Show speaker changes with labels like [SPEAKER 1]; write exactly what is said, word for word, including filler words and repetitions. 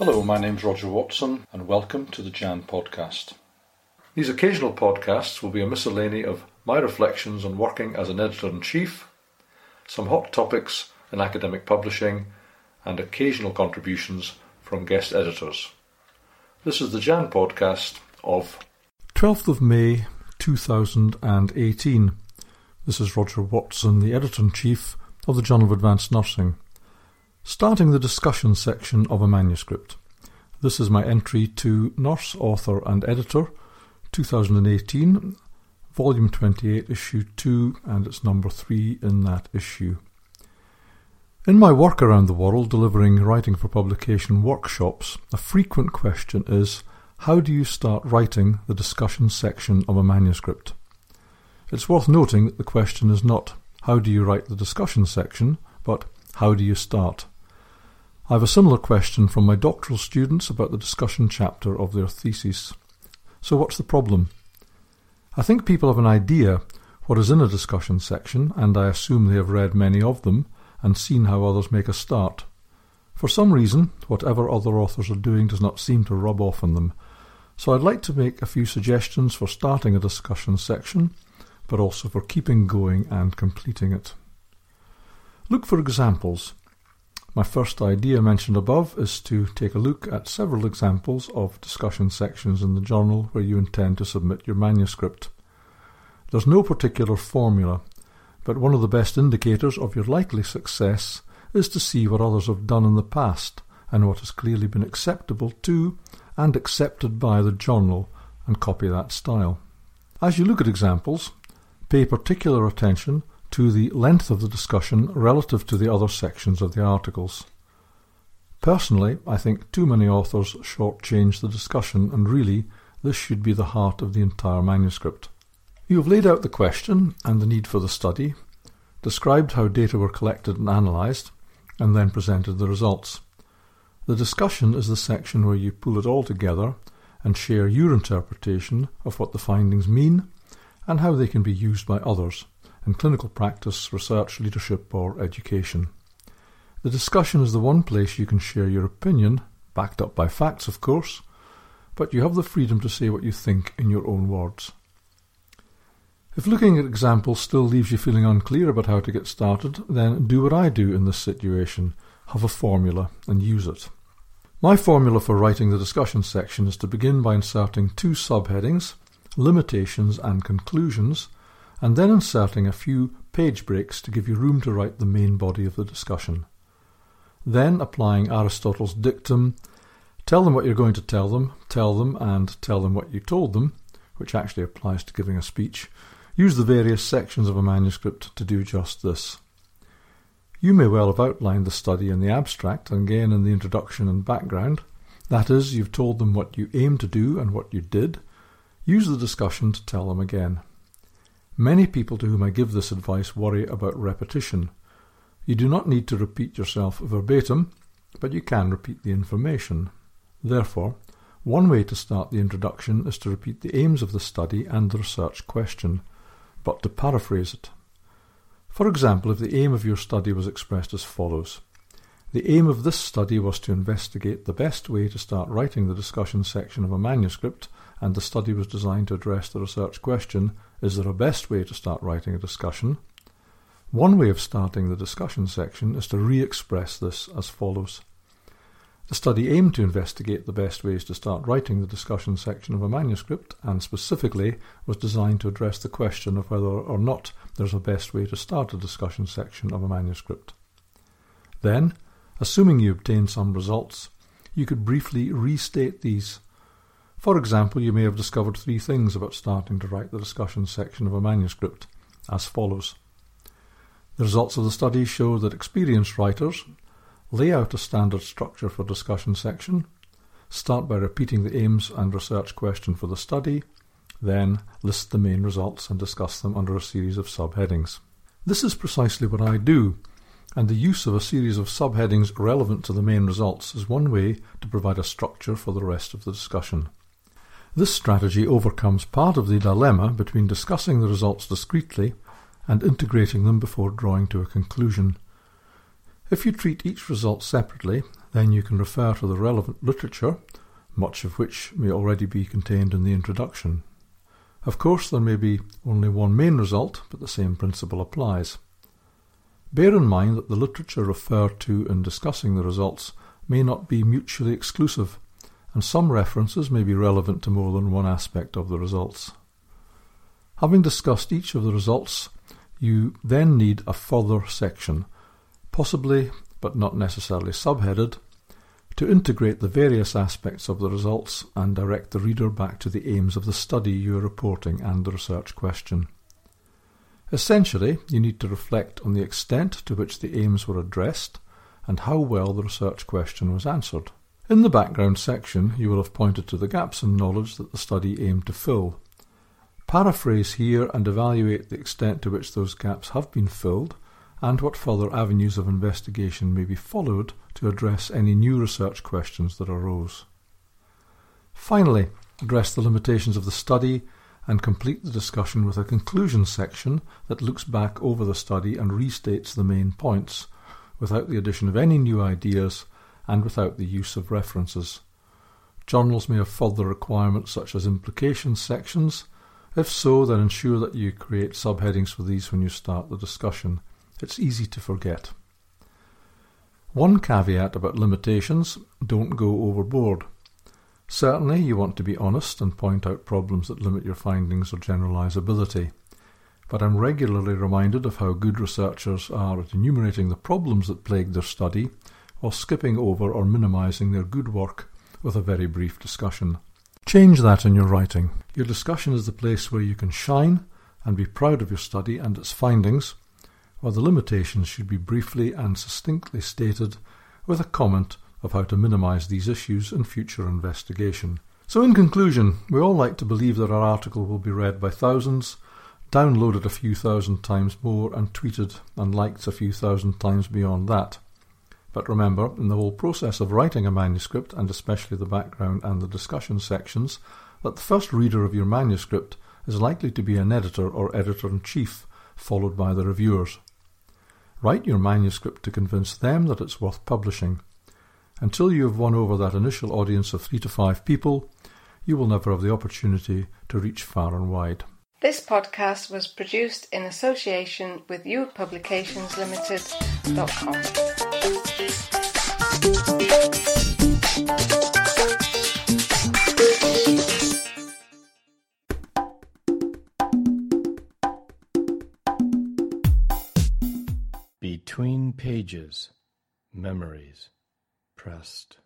[SPEAKER 1] Hello, my name's Roger Watson and welcome to the Jan Podcast. These occasional podcasts will be a miscellany of my reflections on working as an editor-in-chief, some hot topics in academic publishing, and occasional contributions from guest editors. This is the Jan Podcast of twelfth of May two thousand eighteen. This is Roger Watson, the editor-in-chief of the Journal of Advanced Nursing. Starting the discussion section of a manuscript. This is my entry to Nurse, Author and Editor, two thousand eighteen, Volume twenty-eight, Issue two, and it's number three in that issue. In my work around the world delivering writing for publication workshops, a frequent question is, how do you start writing the discussion section of a manuscript? It's worth noting that the question is not, how do you write the discussion section, but how do you start? I have a similar question from my doctoral students about the discussion chapter of their thesis. So what's the problem? I think people have an idea what is in a discussion section, and I assume they have read many of them and seen how others make a start. For some reason, whatever other authors are doing does not seem to rub off on them. So I'd like to make a few suggestions for starting a discussion section, but also for keeping going and completing it. Look for examples. My first idea mentioned above is to take a look at several examples of discussion sections in the journal where you intend to submit your manuscript. There's no particular formula, but one of the best indicators of your likely success is to see what others have done in the past and what has clearly been acceptable to and accepted by the journal, and copy that style. As you look at examples, pay particular attention to the length of the discussion relative to the other sections of the articles. Personally, I think too many authors shortchange the discussion, and really, this should be the heart of the entire manuscript. You have laid out the question and the need for the study, described how data were collected and analysed, and then presented the results. The discussion is the section where you pull it all together and share your interpretation of what the findings mean and how they can be used by others in clinical practice, research, leadership or education. The discussion is the one place you can share your opinion, backed up by facts of course, but you have the freedom to say what you think in your own words. If looking at examples still leaves you feeling unclear about how to get started, then do what I do in this situation, have a formula and use it. My formula for writing the discussion section is to begin by inserting two subheadings, limitations and conclusions, and then inserting a few page breaks to give you room to write the main body of the discussion. Then applying Aristotle's dictum, tell them what you're going to tell them, tell them and tell them what you told them, which actually applies to giving a speech. Use the various sections of a manuscript to do just this. You may well have outlined the study in the abstract and again in the introduction and background. That is, you've told them what you aimed to do and what you did. Use the discussion to tell them again. Many people to whom I give this advice worry about repetition. You do not need to repeat yourself verbatim, but you can repeat the information. Therefore, one way to start the introduction is to repeat the aims of the study and the research question, but to paraphrase it. For example, if the aim of your study was expressed as follows: the aim of this study was to investigate the best way to start writing the discussion section of a manuscript, and the study was designed to address the research question, is there a best way to start writing a discussion? One way of starting the discussion section is to re-express this as follows. The study aimed to investigate the best ways to start writing the discussion section of a manuscript, and specifically was designed to address the question of whether or not there's a best way to start a discussion section of a manuscript. Then, assuming you obtain some results, you could briefly restate these. For example, you may have discovered three things about starting to write the discussion section of a manuscript, as follows. The results of the study show that experienced writers lay out a standard structure for discussion section, start by repeating the aims and research question for the study, then list the main results and discuss them under a series of subheadings. This is precisely what I do, and the use of a series of subheadings relevant to the main results is one way to provide a structure for the rest of the discussion. This strategy overcomes part of the dilemma between discussing the results discretely and integrating them before drawing to a conclusion. If you treat each result separately, Then you can refer to the relevant literature, much of which may already be contained in the introduction. Of course, there may be only one main result, but the same principle applies. Bear in mind that the literature referred to in discussing the results may not be mutually exclusive, and some references may be relevant to more than one aspect of the results. Having discussed each of the results, you then need a further section, possibly, but not necessarily subheaded, to integrate the various aspects of the results and direct the reader back to the aims of the study you are reporting and the research question. Essentially, you need to reflect on the extent to which the aims were addressed and how well the research question was answered. In the background section, you will have pointed to the gaps in knowledge that the study aimed to fill. Paraphrase here and evaluate the extent to which those gaps have been filled and what further avenues of investigation may be followed to address any new research questions that arose. Finally, address the limitations of the study and complete the discussion with a conclusion section that looks back over the study and restates the main points, without the addition of any new ideas and without the use of references. Journals may have further requirements such as implication sections. If so, then ensure that you create subheadings for these when you start the discussion. It's easy to forget. One caveat about limitations: don't go overboard. Certainly you want to be honest and point out problems that limit your findings or generalizability. But I'm regularly reminded of how good researchers are at enumerating the problems that plague their study, while skipping over or minimizing their good work with a very brief discussion. Change that in your writing. Your discussion is the place where you can shine and be proud of your study and its findings, while the limitations should be briefly and succinctly stated with a comment of how to minimize these issues in future investigation. So in conclusion, we all like to believe that our article will be read by thousands, downloaded a few thousand times more, and tweeted and liked a few thousand times beyond that. But remember, in the whole process of writing a manuscript, and especially the background and the discussion sections, that the first reader of your manuscript is likely to be an editor or editor-in-chief, followed by the reviewers. Write your manuscript to convince them that it's worth publishing. Until you have won over that initial audience of three to five people, you will never have the opportunity to reach far and wide.
[SPEAKER 2] This podcast was produced in association with you publications limited dot com.
[SPEAKER 3] Between Pages, Memories, Pressed.